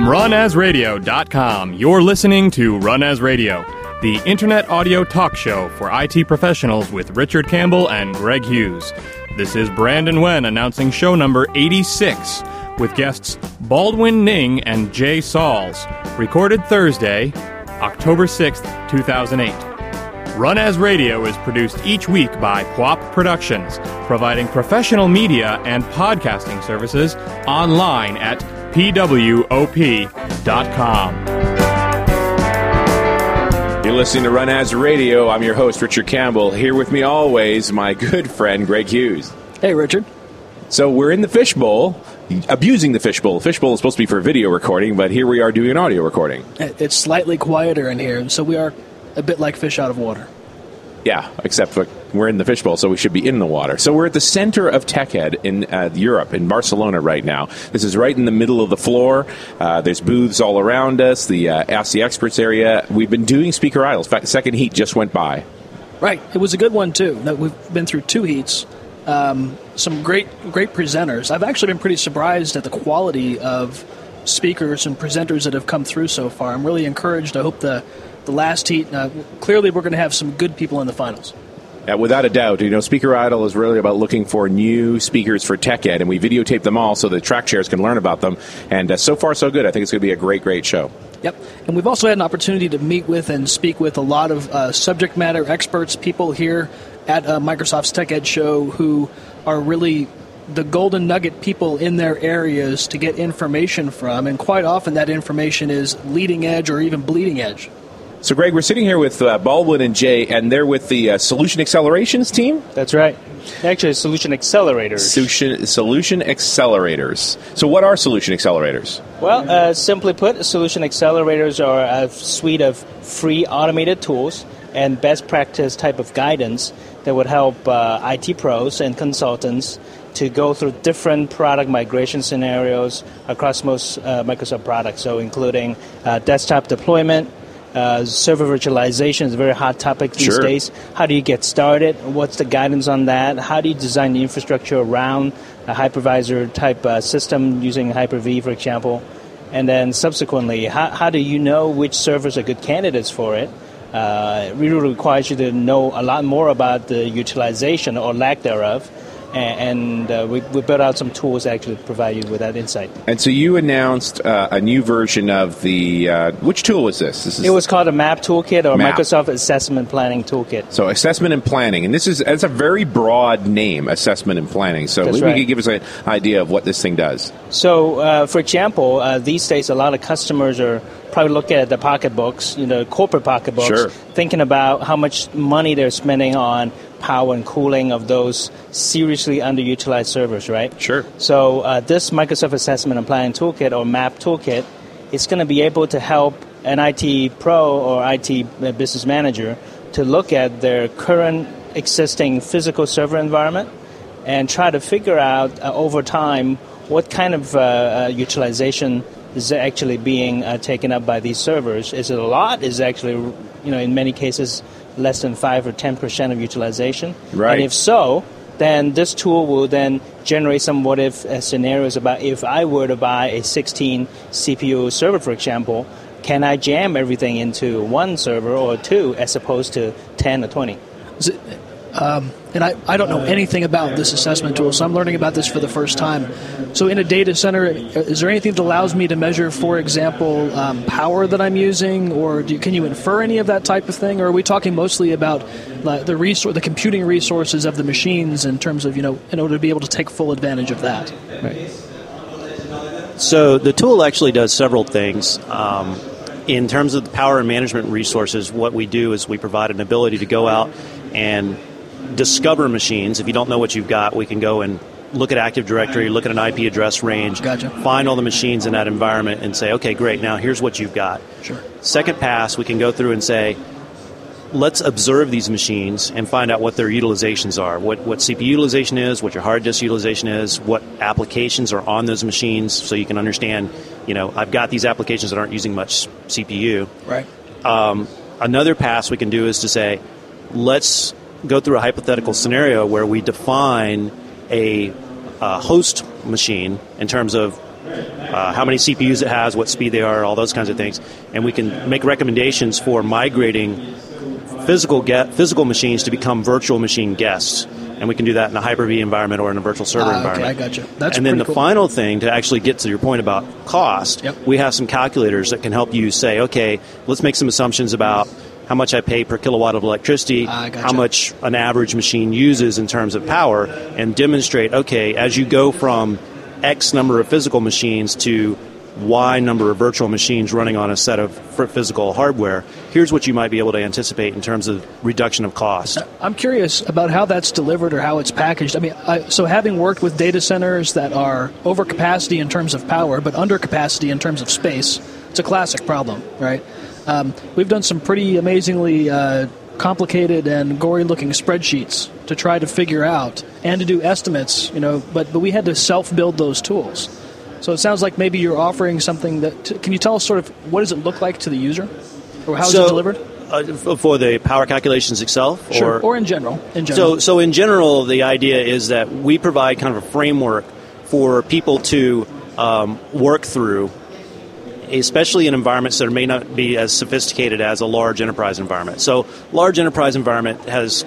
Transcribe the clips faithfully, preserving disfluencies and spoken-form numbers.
From run as radio dot com, you're listening to Run As Radio, the internet audio talk show for I T professionals with Richard Campbell and Greg Hughes. This is Brandon Wen announcing show number eighty-six, with guests Baldwin Ning and Jay Sauls, recorded Thursday, October sixth, two thousand eight. Run As Radio is produced each week by P W A P Productions, providing professional media and podcasting services online at P W O P dot com. You're listening to Run As Radio. I'm your host, Richard Campbell. Here with me always, my good friend, Greg Hughes. Hey, Richard. So we're in the fishbowl, abusing the fishbowl. Fishbowl is supposed to be for video recording, but here we are doing an audio recording. It's slightly quieter in here, so we are a bit like fish out of water. Yeah, except for we're in the fishbowl, so we should be in the water. So we're at the center of TechEd in uh, Europe, in Barcelona right now. This is right in the middle of the floor. Uh, there's booths all around us, the uh, Ask the Experts area. We've been doing speaker idles. In fact, the second heat just went by. Right. It was a good one, too. We've been through two heats. Um, some great, great presenters. I've actually been pretty surprised at the quality of speakers and presenters that have come through so far. I'm really encouraged. I hope the the last heat, uh, clearly we're going to have some good people in the finals. Uh, without a doubt. You know, Speaker Idol is really about looking for new speakers for TechEd, and we videotape them all so the track chairs can learn about them. And uh, so far, so good. I think it's going to be a great, great show. Yep. And we've also had an opportunity to meet with and speak with a lot of uh, subject matter experts, people here at uh, Microsoft's TechEd show who are really the golden nugget people in their areas to get information from. And quite often that information is leading edge or even bleeding edge. So, Greg, we're sitting here with uh, Baldwin and Jay, and they're with the uh, Solution Accelerations team? That's right. Actually, Solution Accelerators. Solution, solution Accelerators. So what are Solution Accelerators? Well, uh, simply put, Solution Accelerators are a suite of free automated tools and best practice type of guidance that would help uh, I T pros and consultants to go through different product migration scenarios across most uh, Microsoft products, so including uh, desktop deployment, Uh, server virtualization is a very hot topic these sure. days. How do you get started? What's the guidance on that? How do you design the infrastructure around a hypervisor type uh, system using Hyper-V, for example? And then subsequently, how, how do you know which servers are good candidates for it? Uh, it really requires you to know a lot more about the utilization or lack thereof. And uh, we, we built out some tools that actually provide you with that insight. And so you announced uh, a new version of the, uh, which tool was this? this is it was called a MAP Toolkit or MAP. Microsoft Assessment Planning Toolkit. So assessment and planning. And this is it's a very broad name, assessment and planning. So That's maybe right. you could give us an idea of what this thing does. So, uh, for example, uh, these days a lot of customers are probably looking at the pocketbooks, you know, corporate pocketbooks, sure. thinking about how much money they're spending on power and cooling of those seriously underutilized servers, right? Sure. So uh, this Microsoft Assessment and Planning Toolkit or MAP Toolkit is going to be able to help an I T pro or I T business manager to look at their current existing physical server environment and try to figure out uh, over time what kind of uh, uh, utilization is actually being uh, taken up by these servers. Is it a lot? Is it actually, you know, in many cases, less than five or ten percent of utilization? Right. And if so, then this tool will then generate some what-if uh, scenarios about if I were to buy a sixteen C P U server, for example, can I jam everything into one server or two as opposed to ten or twenty? Is it, um, and I, I don't know anything about this assessment tool, so I'm learning about this for the first time. So in a data center, is there anything that allows me to measure, for example, um, power that I'm using, or do, can you infer any of that type of thing, or are we talking mostly about uh, the resource, the computing resources of the machines in terms of, you know, in order to be able to take full advantage of that? Right. So the tool actually does several things. Um, in terms of the power and management resources, what we do is we provide an ability to go out and discover machines. If you don't know what you've got, we can go and look at Active Directory, look at an I P address range, gotcha. Find all the machines in that environment and say, okay, great, now here's what you've got. Sure. Second pass, we can go through and say, let's observe these machines and find out what their utilizations are, what, what C P U utilization is, what your hard disk utilization is, what applications are on those machines, so you can understand, you know, I've got these applications that aren't using much C P U. Right. Um, another pass we can do is to say, let's go through a hypothetical scenario where we define a uh, host machine in terms of uh, how many C P Us it has, what speed they are, all those kinds of things. And we can make recommendations for migrating physical get, physical machines to become virtual machine guests. And we can do that in a Hyper-V environment or in a virtual server uh, environment. Okay, I got you. That's and then the cool. final thing, to actually get to your point about cost, yep. we have some calculators that can help you say, okay, let's make some assumptions about how much I pay per kilowatt of electricity, uh, gotcha. how much an average machine uses in terms of power, and demonstrate, okay, as you go from X number of physical machines to Y number of virtual machines running on a set of physical hardware, here's what you might be able to anticipate in terms of reduction of cost. I'm curious about how that's delivered or how it's packaged. I mean, I, so having worked with data centers that are over capacity in terms of power, but under capacity in terms of space, it's a classic problem, right? Um, we've done some pretty amazingly uh, complicated and gory-looking spreadsheets to try to figure out and to do estimates, you know, but, but we had to self-build those tools. So it sounds like maybe you're offering something that... Can you tell us sort of what does it look like to the user? Or how so, is it delivered? Uh, for the power calculations itself? Sure, or, or in general. In general. So, so in general, the idea is that we provide kind of a framework for people to um, work through, especially in environments that may not be as sophisticated as a large enterprise environment. So large enterprise environment has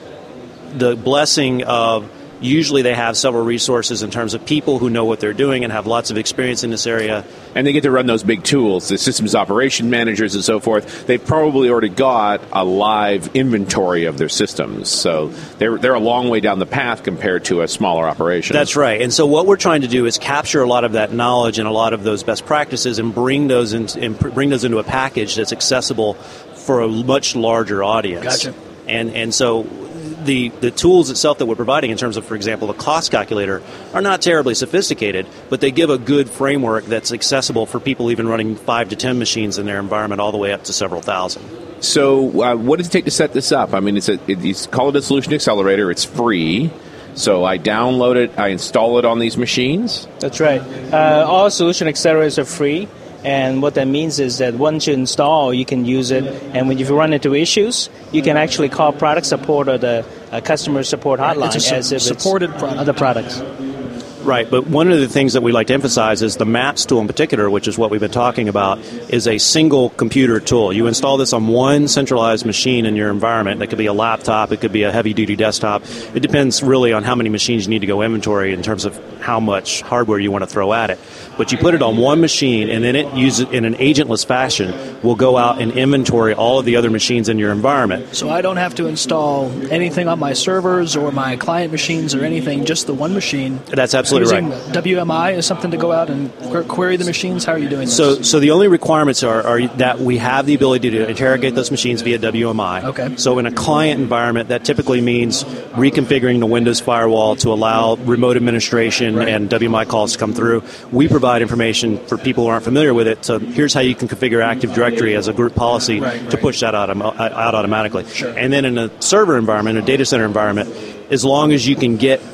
the blessing of usually they have several resources in terms of people who know what they're doing and have lots of experience in this area. And they get to run those big tools, the systems operation managers and so forth. They've probably already got a live inventory of their systems. So they're they're a long way down the path compared to a smaller operation. That's right. And so what we're trying to do is capture a lot of that knowledge and a lot of those best practices and bring those in, and bring those into a package that's accessible for a much larger audience. Gotcha. And and so The, the tools itself that we're providing in terms of, for example, the cost calculator are not terribly sophisticated, but they give a good framework that's accessible for people even running five to ten machines in their environment all the way up to several thousand. So uh, what does it take to set this up? I mean, it's a, it, you call it a solution accelerator. It's free. So I download it, I install it on these machines? That's right. Uh, all solution accelerators are free. And what that means is that once you install, you can use it. And when you run into issues, you can actually call product support or the uh, customer support hotline it's a as if supported it's product. other products. Right, but one of the things that we like to emphasize is the MAPS tool in particular, which is what we've been talking about, is a single computer tool. You install this on one centralized machine in your environment. That could be a laptop, it could be a heavy-duty desktop. It depends really on how many machines you need to go inventory in terms of how much hardware you want to throw at it. But you put it on one machine, and then it uses in an agentless fashion will go out and inventory all of the other machines in your environment. So I don't have to install anything on my servers or my client machines or anything, just the one machine. That's absolutely Using right. W M I is something to go out and query the machines? How are you doing this? So, so the only requirements are, are that we have the ability to interrogate those machines via W M I. Okay. So in a client environment, that typically means reconfiguring the Windows firewall to allow remote administration right. and W M I calls to come through. We provide information for people who aren't familiar with it. So here's how you can configure Active Directory as a group policy right, to right. push that out, out automatically. Sure. And then in a server environment, a data center environment, as long as you can get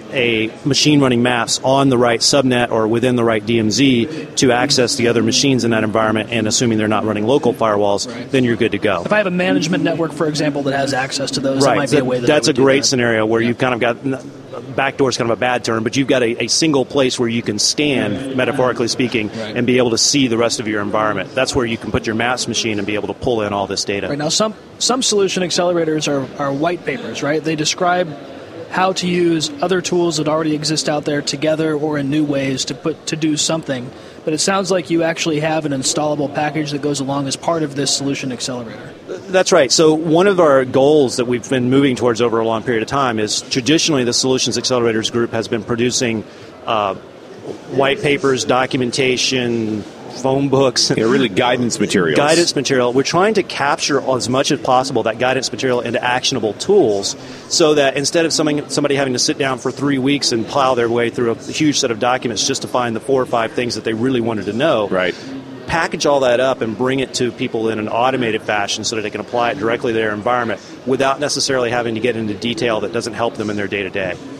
a machine running maps on the right subnet or within the right D M Z to access the other machines in that environment, and assuming they're not running local firewalls, right. then you're good to go. If I have a management network, for example, that has access to those, right. that might be a way that That's I a would do great that. scenario where yeah. you've kind of got backdoor is kind of a bad term, but you've got a, a single place where you can stand, metaphorically speaking, right. and be able to see the rest of your environment. That's where you can put your maps machine and be able to pull in all this data. Right now, some some solution accelerators are, are white papers, right? They describe how to use other tools that already exist out there together or in new ways to put to do something. But it sounds like you actually have an installable package that goes along as part of this solution accelerator. That's right. So one of our goals that we've been moving towards over a long period of time is traditionally the Solutions Accelerators Group has been producing uh, white papers, documentation, phone books. Yeah, really guidance materials. Guidance material. We're trying to capture as much as possible that guidance material into actionable tools so that instead of somebody, somebody having to sit down for three weeks and plow their way through a huge set of documents just to find the four or five things that they really wanted to know, right. package all that up and bring it to people in an automated fashion so that they can apply it directly to their environment without necessarily having to get into detail that doesn't help them in their day-to-day.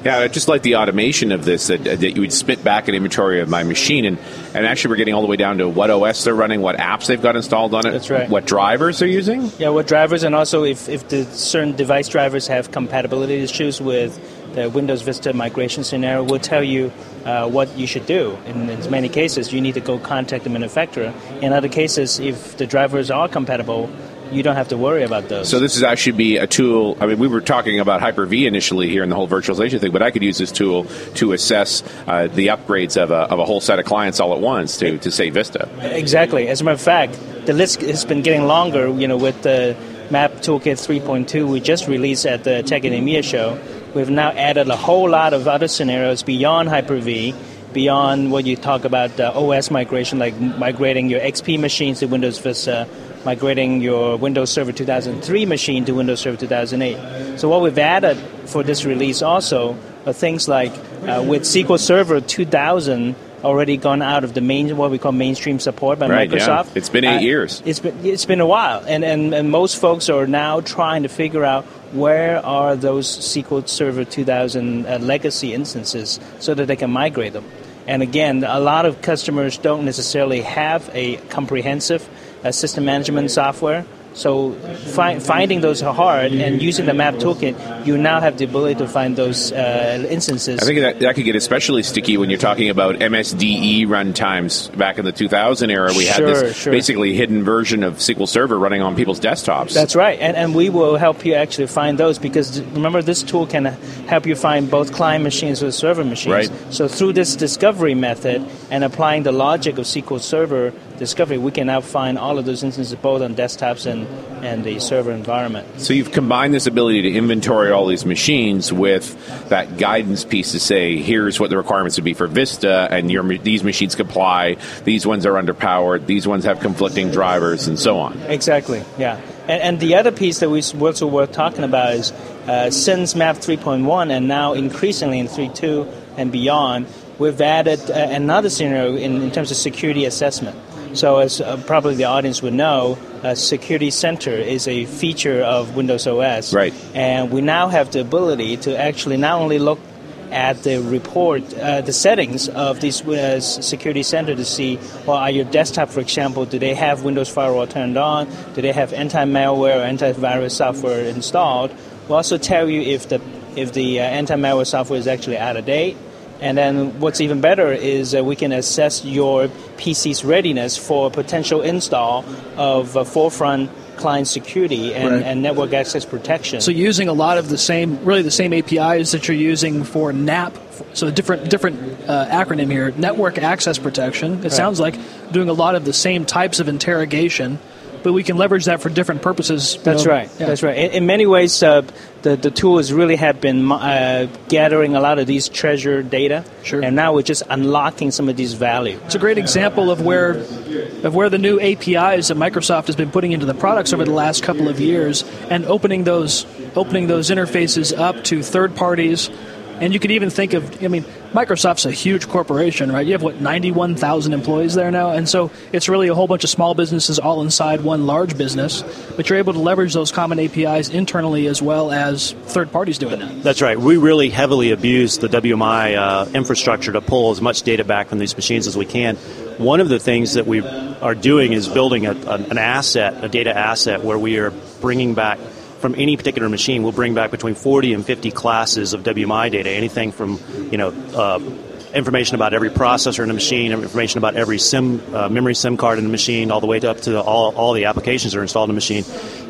Yeah, I just like the automation of this, that, that you would spit back an inventory of my machine, and, and actually we're getting all the way down to what O S they're running, what apps they've got installed on it, That's right. what drivers they're using. Yeah, what drivers, and also if, if the certain device drivers have compatibility issues with the Windows Vista migration scenario, we'll tell you uh, what you should do. In, in many cases, you need to go contact the manufacturer. In other cases, if the drivers are compatible, you don't have to worry about those. So this is actually be a tool. I mean, we were talking about Hyper-V initially here in the whole virtualization thing, but I could use this tool to assess uh, the upgrades of a, of a whole set of clients all at once to, to say Vista. Exactly. As a matter of fact, the list has been getting longer. You know, with the Map Toolkit three point two we just released at the Tech and EMEA show, we've now added a whole lot of other scenarios beyond Hyper-V, beyond what you talk about uh, O S migration, like migrating your X P machines to Windows Vista, migrating your Windows Server two thousand three machine to Windows Server two thousand eight. So what we've added for this release also are things like uh, with S Q L Server two thousand already gone out of the main, what we call mainstream support by right, Microsoft. Yeah. It's been eight uh, years. It's been it's been a while, and, and and most folks are now trying to figure out where are those S Q L Server two thousand uh, legacy instances so that they can migrate them. And again, a lot of customers don't necessarily have a comprehensive uh, system management software. So fi- finding those are hard, and using the Map Toolkit, you now have the ability to find those uh, instances. I think that, that could get especially sticky when you're talking about M S D E runtimes. Back in the two thousand era, we sure, had this sure. basically hidden version of S Q L Server running on people's desktops. That's right, and, and we will help you actually find those, because remember, this tool can help you find both client machines with server machines. Right. So through this discovery method and applying the logic of S Q L Server discovery, we can now find all of those instances both on desktops and, and the server environment. So you've combined this ability to inventory all these machines with that guidance piece to say, here's what the requirements would be for Vista, and your, these machines comply, these ones are underpowered, these ones have conflicting drivers, and so on. Exactly, yeah. And, and the other piece that we also worth talking about is uh, since Map three point one and now increasingly in three point two and beyond, we've added uh, another scenario in, in terms of security assessment. So as uh, probably the audience would know, uh, Security Center is a feature of Windows O S. Right. And we now have the ability to actually not only look at the report, uh, the settings of this uh, Security Center to see, well, are your desktop, for example, do they have Windows Firewall turned on? Do they have anti-malware or antivirus software installed? We'll also tell you if the if the uh, anti-malware software is actually out of date. And then what's even better is uh, we can assess your P C's readiness for potential install of uh, Forefront client security and, right. and network access protection. So using a lot of the same, really the same A P Is that you're using for N A P, so different different uh, acronym here, network access protection. It right. sounds like doing a lot of the same types of interrogation, but we can leverage that for different purposes. That's know? right. Yeah. That's right. In, in many ways, uh, the the tools really have been uh, gathering a lot of these treasure data, sure. and now we're just unlocking some of these value. It's a great example of where of where the new A P Is that Microsoft has been putting into the products over the last couple of years, and opening those opening those interfaces up to third parties. And you could even think of, I mean, Microsoft's a huge corporation, right? You have, what, ninety-one thousand employees there now? And so it's really a whole bunch of small businesses all inside one large business. But you're able to leverage those common A P Is internally as well as third parties doing that. That's right. We really heavily abuse the W M I uh, infrastructure to pull as much data back from these machines as we can. One of the things that we are doing is building a, an asset, a data asset, where we are bringing back from any particular machine, we'll bring back between forty and fifty classes of W M I data, anything from, you know, uh, information about every processor in the machine, information about every SIM, uh, memory SIM card in the machine, all the way up to the, all, all the applications that are installed in the machine.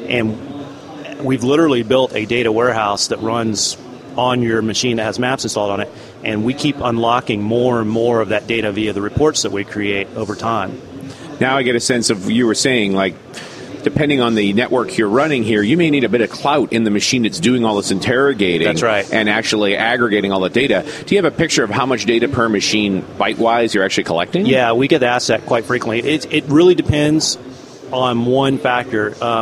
And we've literally built a data warehouse that runs on your machine that has maps installed on it, and we keep unlocking more and more of that data via the reports that we create over time. Now I get a sense of, you were saying, like, depending on the network you're running here, you may need a bit of clout in the machine that's doing all this interrogating. That's right. And actually aggregating all the data. Do you have a picture of how much data per machine, byte-wise, you're actually collecting? Yeah, we get asked that quite frequently. It, it really depends on one factor. Um,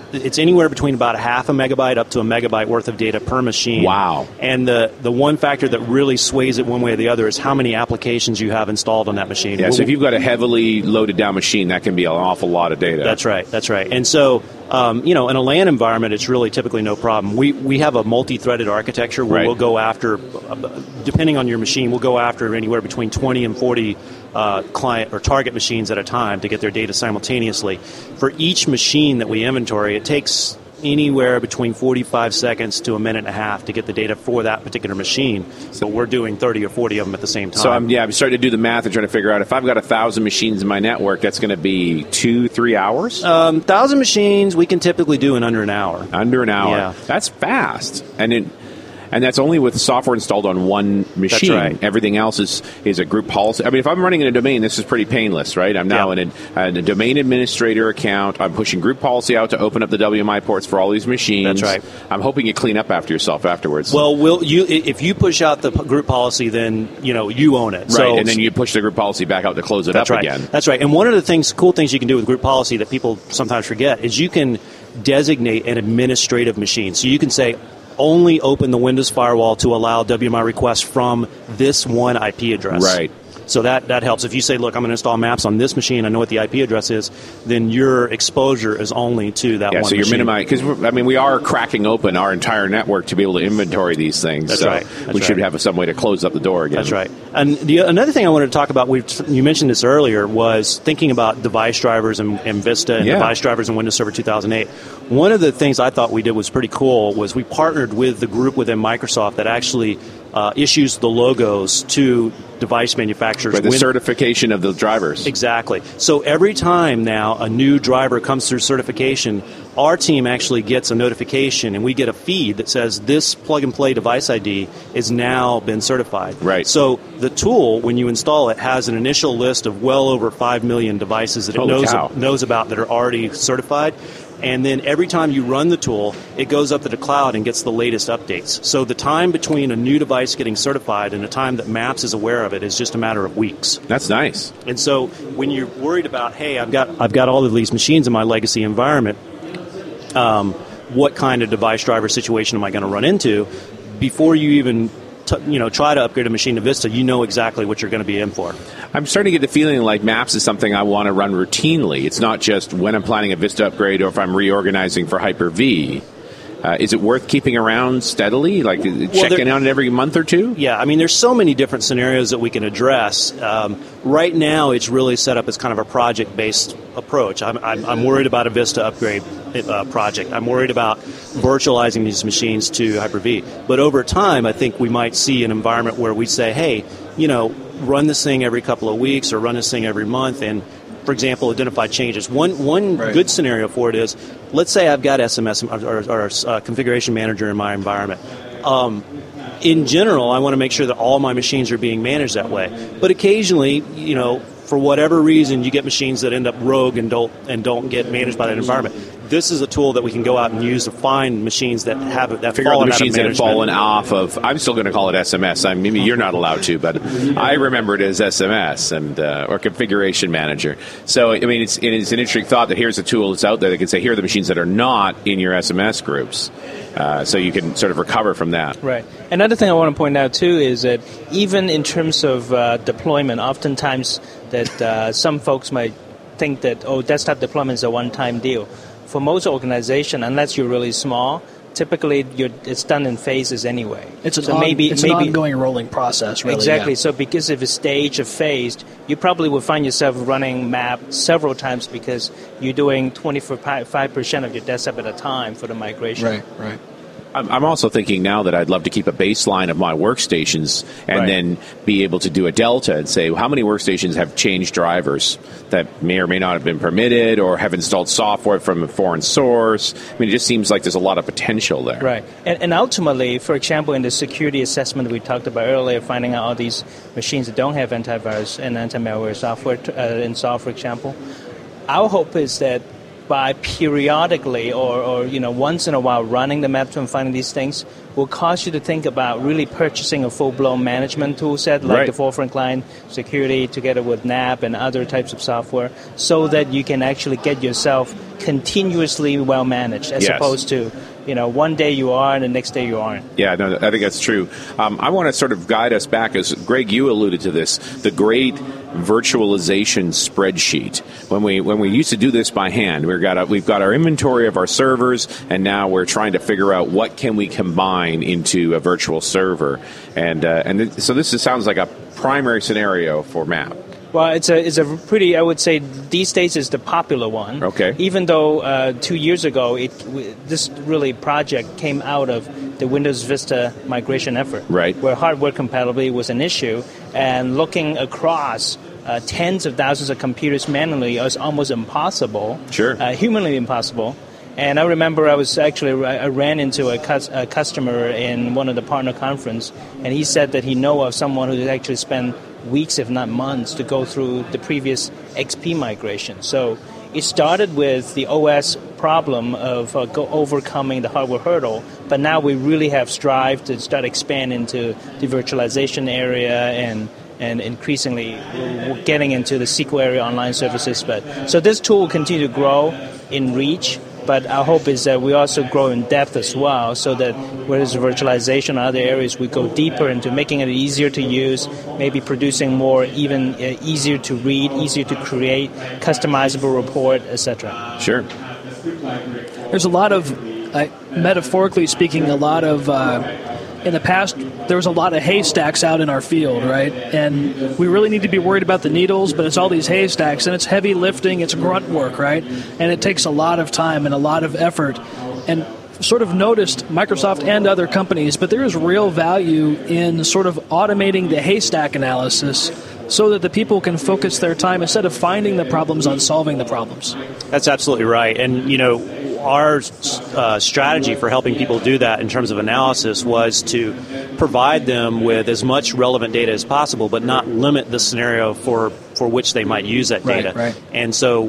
it's anywhere between about a half a megabyte up to a megabyte worth of data per machine. Wow. And the, the one factor that really sways it one way or the other is how many applications you have installed on that machine. Yeah, so if you've got a heavily loaded down machine, that can be an awful lot of data. That's right, that's right. And so, um, you know, in a LAN environment, it's really typically no problem. We we have a multi-threaded architecture where Right. we'll go after, uh, depending on your machine, we'll go after anywhere between twenty and forty uh, client or target machines at a time to get their data simultaneously. For each machine that we inventory, it takes anywhere between forty-five seconds to a minute and a half to get the data for that particular machine. So we're doing thirty or forty of them at the same time. So I'm yeah, I'm starting to do the math and trying to figure out if I've got a thousand machines in my network, that's going to be two, three hours. Um, thousand machines we can typically do in under an hour. Under an hour. Yeah. That's fast, and it. And that's only with software installed on one machine. That's right. Everything else is, is a group policy. I mean, if I'm running in a domain, this is pretty painless, right? I'm now Yeah. in a, in a domain administrator account. I'm pushing group policy out to open up the W M I ports for all these machines. That's right. I'm hoping you clean up after yourself afterwards. Well, will you? If you push out the p- group policy, then you know you own it. right, So, and then you push the group policy back out to close it that's up right. again. That's right. And one of the things, cool things you can do with group policy that people sometimes forget is you can designate an administrative machine. So you can say, only open the Windows firewall to allow W M I requests from this one I P address. Right. So that, that helps. If you say, look, I'm going to install maps on this machine, I know what the I P address is, then your exposure is only to that Yeah, one so you're machine. minimizing, because, I mean, we are cracking open our entire network to be able to inventory these things. That's so right. That's we should right. have some way to close up the door again. That's right. And the, another thing I wanted to talk about, we you mentioned this earlier, was thinking about device drivers and, and Vista and Yeah. device drivers in Windows Server two thousand eight. One of the things I thought we did was pretty cool was we partnered with the group within Microsoft that actually uh, issues the logos to device manufacturers. But the Win- certification of the drivers. Exactly. So every time now a new driver comes through certification, our team actually gets a notification and we get a feed that says this plug-and-play device I D is now been certified. Right. So the tool, when you install it, has an initial list of well over five million devices that it Holy knows, cow. knows about that are already certified. And then every time you run the tool, it goes up to the cloud and gets the latest updates. So the time between a new device getting certified and the time that Maps is aware of it is just a matter of weeks. That's nice. And so when you're worried about, hey, I've got I've got all of these machines in my legacy environment, um, what kind of device driver situation am I going to run into? Before you even t- you know try to upgrade a machine to Vista, you know exactly what you're going to be in for. I'm starting to get the feeling like Maps is something I want to run routinely. It's not just when I'm planning a Vista upgrade or if I'm reorganizing for Hyper-V. Uh, is it worth keeping around steadily, like checking there- on it every month or two? Yeah, I mean, there's so many different scenarios that we can address. Um, right now, it's really set up as kind of a project-based approach. I'm, I'm, I'm worried about a Vista upgrade uh, project. I'm worried about virtualizing these machines to Hyper-V. But over time, I think we might see an environment where we say, hey, you know, run this thing every couple of weeks or run this thing every month and, for example, identify changes. One one Right. good scenario for it is, let's say I've got S M S or, or, or uh, configuration manager in my environment. Um, in general, I want to make sure that all my machines are being managed that way. But occasionally, you know, for whatever reason, you get machines that end up rogue and don't and don't get managed by that environment. This is a tool that we can go out and use to find machines that have that Figure out the fallen machines out that of have fallen management. off of. I'm still going to call it S M S. I mean, maybe you're not allowed to, but I remember it as S M S and uh, or configuration manager. So I mean, it's it is an interesting thought that here's a tool that's out there that can say here are the machines that are not in your S M S groups, uh, so you can sort of recover from that. Right. Another thing I want to point out too is that even in terms of uh, deployment, oftentimes that uh, some folks might think that oh, desktop deployment is a one-time deal. For most organizations, unless you're really small, typically you're, it's done in phases anyway. It's an, so on, maybe, it's maybe, an ongoing rolling process, really. Exactly. Yeah. So because if it's staged or phased, you probably will find yourself running map several times because you're doing twenty-five percent of your desktop at a time for the migration. Right, right. I'm I'm also thinking now that I'd love to keep a baseline of my workstations and Right. then be able to do a delta and say, well, how many workstations have changed drivers that may or may not have been permitted or have installed software from a foreign source? I mean, it just seems like there's a lot of potential there. Right. And, and ultimately, for example, in the security assessment we talked about earlier, finding out all these machines that don't have antivirus and anti-malware software uh, installed, for example, our hope is that by periodically or, or you know once in a while running the map tool and finding these things will cause you to think about really purchasing a full-blown management tool set like right. the Forefront Client Security together with N A P and other types of software so that you can actually get yourself continuously well managed as yes. opposed to you know, one day you are and the next day you aren't. Yeah, no, I think that's true. Um, I want to sort of guide us back, as Greg, you alluded to this, the great virtualization spreadsheet. When we when we used to do this by hand, we've got a, we've got our inventory of our servers, and now we're trying to figure out what can we combine into a virtual server. And uh, and th- so this is, sounds like a primary scenario for MAP. Well, it's a it's a pretty, I would say, these days is the popular one. Okay. Even though uh, two years ago, it this really project came out of the Windows Vista migration effort. Right. Where hardware compatibility was an issue, and looking across uh, tens of thousands of computers manually is almost impossible. Sure. Uh, humanly impossible. And I remember I was actually, I ran into a, cus- a customer in one of the partner conference, and he said that he know of someone who actually spent weeks, if not months, to go through the previous X P migration. So it started with the O S problem of uh, go overcoming the hardware hurdle, but now we really have strived to start expanding into the virtualization area and and increasingly we're getting into the S Q L area online services. But so this tool will continue to grow in reach. But our hope is that we also grow in depth as well, so that whether it's virtualization or other areas, we go deeper into making it easier to use, maybe producing more, even uh, easier to read, easier to create, customizable report, et cetera. Sure. There's a lot of, uh, metaphorically speaking, a lot of... Uh, in the past, there was a lot of haystacks out in our field, right? And we really need to be worried about the needles, but it's all these haystacks, and it's heavy lifting, it's grunt work, right? And it takes a lot of time and a lot of effort. And sort of noticed Microsoft and other companies, but there is real value in sort of automating the haystack analysis so that the people can focus their time instead of finding the problems on solving the problems. That's absolutely right. And, you know, our uh, strategy for helping people do that in terms of analysis was to provide them with as much relevant data as possible, but not limit the scenario for, for which they might use that data. Right, right. And so,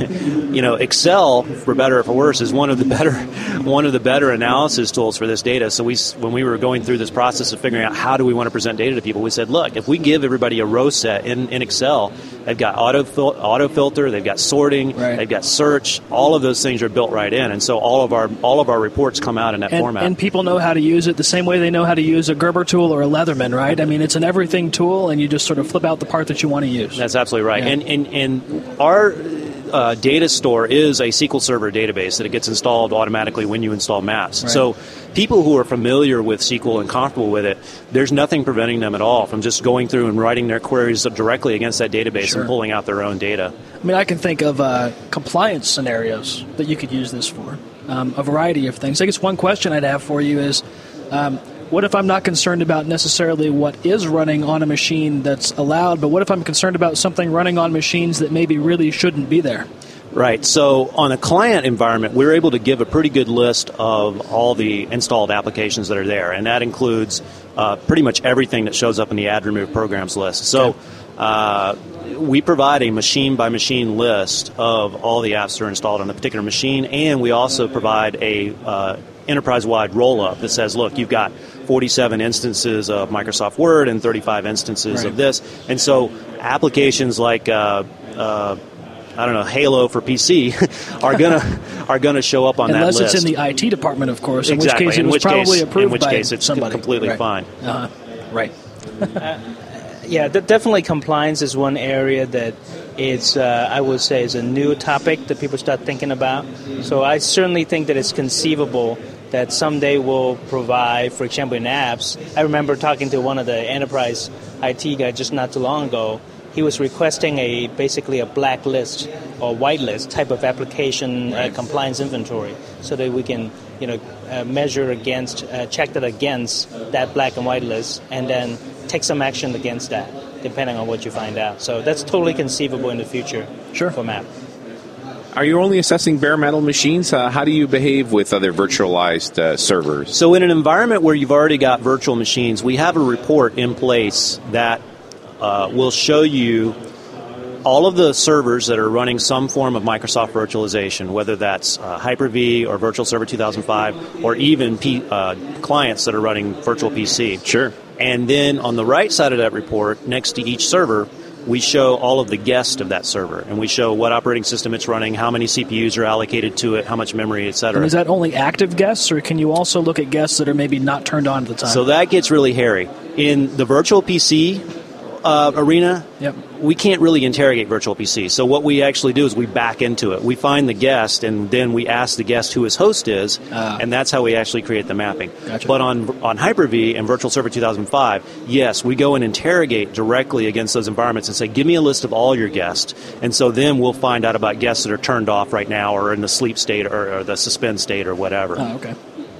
you know, Excel, for better or for worse, is one of the better one of the better analysis tools for this data. So we, when we were going through this process of figuring out how do we want to present data to people, we said, look, if we give everybody a row set in, in Excel, they've got auto fil- auto filter, they've got sorting, right. they've got search. All of those things are built right in, and so all of our all of our reports come out in that and, format. And people know how to use it the same way they know how to use a Gerber tool or a Leatherman, right? I mean, it's an everything tool, and you just sort of flip out the part that you want to use. That's absolutely right. Yeah. And, and and our uh, data store is a S Q L Server database that it gets installed automatically when you install Maps. Right. So people who are familiar with S Q L and comfortable with it, there's nothing preventing them at all from just going through and writing their queries directly against that database Sure. and pulling out their own data. I mean, I can think of uh, compliance scenarios that you could use this for, um, a variety of things. I guess one question I'd have for you is, um, what if I'm not concerned about necessarily what is running on a machine that's allowed, but what if I'm concerned about something running on machines that maybe really shouldn't be there? Right. So on a client environment, we're able to give a pretty good list of all the installed applications that are there, and that includes uh, pretty much everything that shows up in the add remove programs list. So uh, we provide a machine-by-machine list of all the apps that are installed on a particular machine, and we also provide a uh, enterprise-wide roll-up that says, look, you've got forty-seven instances of Microsoft Word and thirty-five instances right. of this. And so applications like uh, uh, I don't know, Halo for P C are gonna are gonna show up on Unless that list. it's in the I T department, of course. In exactly. which case, it in was which probably case, approved in which by case it's somebody. completely right. fine. Uh-huh. Right. uh, yeah, th- definitely compliance is one area that it's, uh, I would say, is a new topic that people start thinking about. So I certainly think that it's conceivable that someday we'll provide, for example, in apps. I remember talking to one of the enterprise I T guys just not too long ago. He was requesting a basically a blacklist or whitelist type of application right. uh, compliance inventory, so that we can, you know, uh, measure against, uh, check that against that black and white list, and then take some action against that, depending on what you find out. So that's totally conceivable in the future sure. for MAP. Are you only assessing bare metal machines? Uh, how do you behave with other virtualized uh, servers? So in an environment where you've already got virtual machines, we have a report in place that uh, will show you all of the servers that are running some form of Microsoft virtualization, whether that's uh, Hyper-V or Virtual Server two thousand five, or even P, uh, clients that are running Virtual P C. Sure. And then on the right side of that report, next to each server, we show all of the guests of that server, and we show what operating system it's running, how many C P Us are allocated to it, how much memory, et cetera. And is that only active guests, or can you also look at guests that are maybe not turned on at the time? So that gets really hairy. In the virtual P C uh, arena, yep. we can't really interrogate virtual P C. So what we actually do is we back into it. We find the guest, and then we ask the guest who his host is, uh, and that's how we actually create the mapping. Gotcha. But on on Hyper-V and Virtual Server two thousand five, yes, we go and interrogate directly against those environments and say, give me a list of all your guests. And so then we'll find out about guests that are turned off right now or in the sleep state or, or the suspend state or whatever. Oh, okay.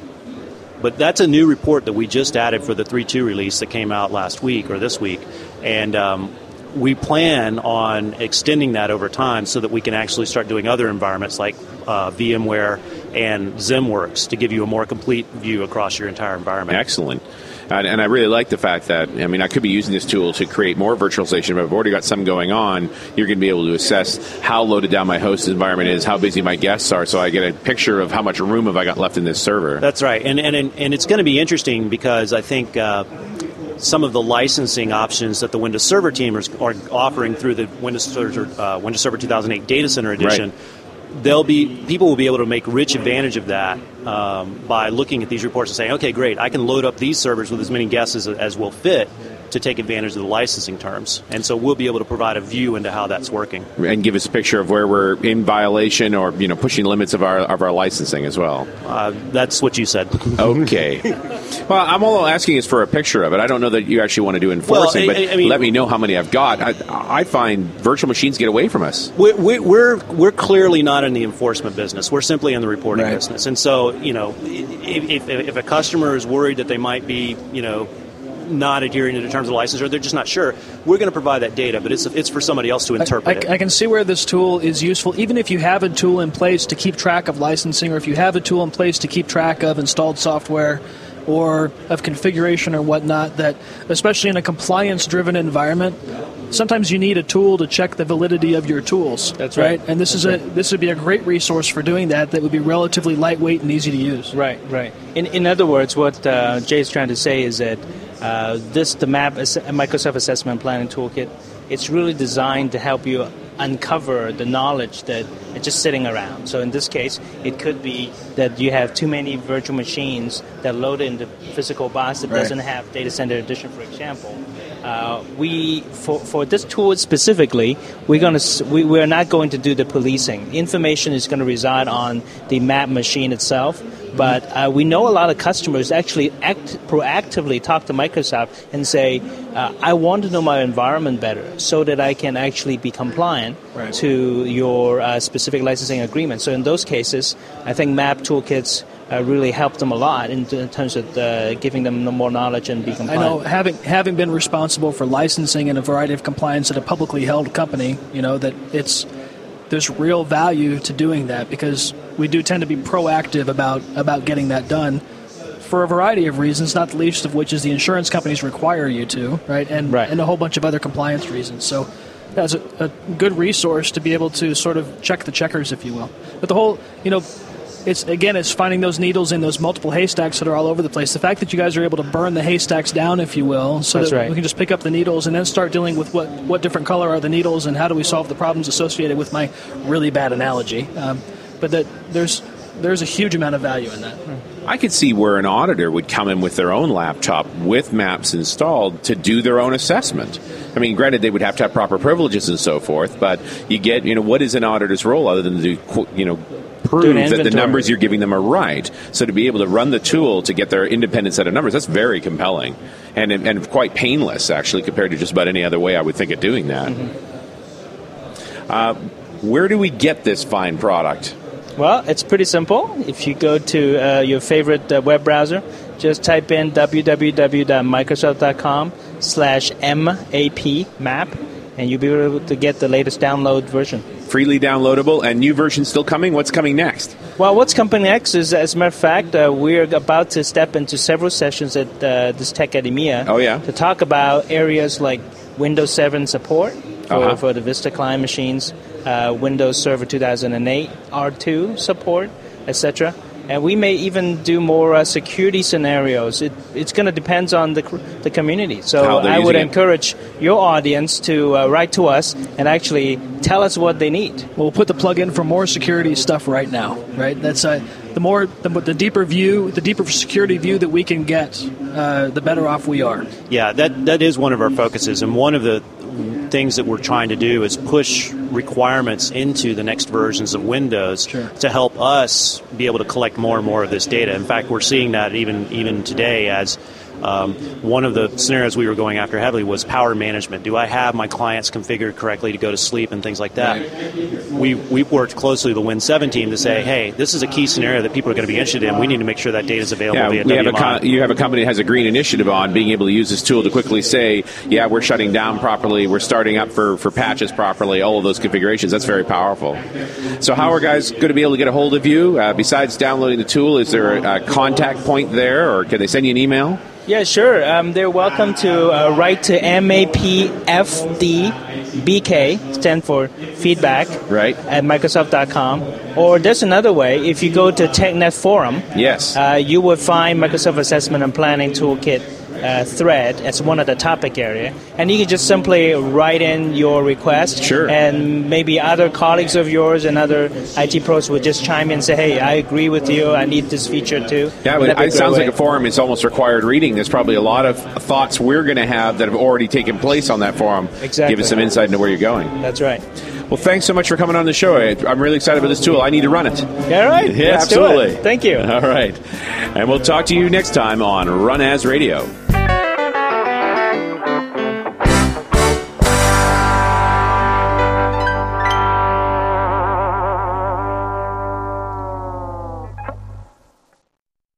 But that's a new report that we just added for the three point two release that came out last week or this week. And um, we plan on extending that over time so that we can actually start doing other environments like uh, VMware and ZimWorks to give you a more complete view across your entire environment. Excellent. Uh, and I really like the fact that, I mean, I could be using this tool to create more virtualization, but I've already got some going on. You're going to be able to assess how loaded down my host environment is, how busy my guests are, so I get a picture of how much room have I got left in this server. That's right. And and, and it's going to be interesting because I think uh, some of the licensing options that the Windows Server team are offering through the Windows Server, uh, Windows Server two thousand eight Data Center Edition, right. They'll be people will be able to make rich advantage of that um, by looking at these reports and saying, okay, great, I can load up these servers with as many guests as, as will fit to take advantage of the licensing terms. And so we'll be able to provide a view into how that's working. And give us a picture of where we're in violation or, you know, pushing limits of our of our licensing as well. Uh, that's what you said. Okay. Well, I'm all asking is for a picture of it. I don't know that you actually want to do enforcing, well, I, but I mean, let me know how many I've got. I, I find virtual machines get away from us. We're, we're, we're clearly not in the enforcement business. We're simply in the reporting right. business. And so, you know, if, if, if a customer is worried that they might be, you know, not adhering to the terms of the license, or they're just not sure, we're going to provide that data, but it's it's for somebody else to interpret I, I, it. I can see where this tool is useful, even if you have a tool in place to keep track of licensing, or if you have a tool in place to keep track of installed software or of configuration or whatnot, that especially in a compliance-driven environment, sometimes you need a tool to check the validity of your tools. That's right. right? And this That's is a right. this would be a great resource for doing that. That would be relatively lightweight and easy to use. Right, right. In in other words, what uh, Jay's trying to say is that uh, this the map Microsoft Assessment Planning Toolkit, it's really designed to help you uncover the knowledge that is just sitting around. So in this case, it could be that you have too many virtual machines that load in the physical box that right. doesn't have Data Center Edition, for example. Uh, we for for this tool specifically, we're going to we we're not going to do the policing. Information is going to reside on the map machine itself. But uh, we know a lot of customers actually act proactively talk to Microsoft and say, uh, I want to know my environment better so that I can actually be compliant right. to your uh, specific licensing agreement. So in those cases, I think map toolkits uh, really help them a lot in, in terms of uh, giving them more knowledge and be compliant. I know, having having been responsible for licensing and a variety of compliance at a publicly held company, you know, that it's there's real value to doing that because we do tend to be proactive about, about getting that done for a variety of reasons, not the least of which is the insurance companies require you to, right? And, right. and a whole bunch of other compliance reasons. So that's a, a good resource to be able to sort of check the checkers, if you will. But the whole, you know, it's again, it's finding those needles in those multiple haystacks that are all over the place. The fact that you guys are able to burn the haystacks down, if you will, so That's that right. we can just pick up the needles and then start dealing with what, what different color are the needles and how do we solve the problems associated with my really bad analogy. Um, but that there's there's a huge amount of value in that. I could see where an auditor would come in with their own laptop with maps installed to do their own assessment. I mean, granted, they would have to have proper privileges and so forth, but you get, you know, what is an auditor's role other than to, you know, prove that the numbers you're giving them are right. So to be able to run the tool to get their independent set of numbers, that's very compelling and and quite painless, actually, compared to just about any other way I would think of doing that. Mm-hmm. Uh, where do we get this fine product? Well, it's pretty simple. If you go to uh, your favorite uh, web browser, just type in www.microsoft.com slash MAP, map, and you'll be able to get the latest download version. Freely downloadable, and new version still coming? What's coming next? Well, what's coming next is, as a matter of fact, uh, we're about to step into several sessions at uh, this Tech Academia oh, yeah. to talk about areas like Windows seven support, for, Uh-huh. for the Vista client machines, uh, Windows Server two thousand eight, R two support, et cetera. And we may even do more uh, security scenarios. It, it's going to depend on the the community. So I would encourage your audience to uh, write to us and actually tell us what they need. We'll put the plug in for more security stuff right now. Right? That's uh, the more the, the deeper view, the deeper security view that we can get, uh, the better off we are. Yeah, that that is one of our focuses, and one of the things that we're trying to do is push requirements into the next versions of Windows sure. to help us be able to collect more and more of this data. In fact, we're seeing that even even today as um, one of the scenarios we were going after heavily was power management. Do I have my clients configured correctly to go to sleep and things like that? Right. We, we've worked closely with the Win seven team to say, hey, this is a key scenario that people are going to be interested in. We need to make sure that data is available yeah, via we have W M I. a com- you have a company that has a green initiative on being able to use this tool to quickly say, yeah, we're shutting down properly, we're starting up for, for patches properly, all of those configurations. That's very powerful. So how are guys going to be able to get a hold of you? Uh, besides downloading the tool, is there a, a contact point there, or can they send you an email? Yeah, sure. Um, they're welcome to uh, write to M A P F D B K, stand for feedback, right, at Microsoft dot com. Or there's another way. If you go to TechNet Forum, yes, uh, you will find Microsoft Assessment and Planning Toolkit uh, thread as one of the topic area, and you can just simply write in your request. Sure. And maybe other colleagues of yours and other I T pros would just chime in and say, "Hey, I agree with you. I need this feature too." Yeah, but it sounds like a forum is almost required reading. There's probably a lot of thoughts we're going to have that have already taken place on that forum. Exactly. Give us some insight into where you're going. That's right. Well, thanks so much for coming on the show. I'm really excited about this tool. I need to run it. Yeah, right. Yeah, Let's absolutely. do it. Thank you. All right. And we'll talk to you next time on Run As Radio.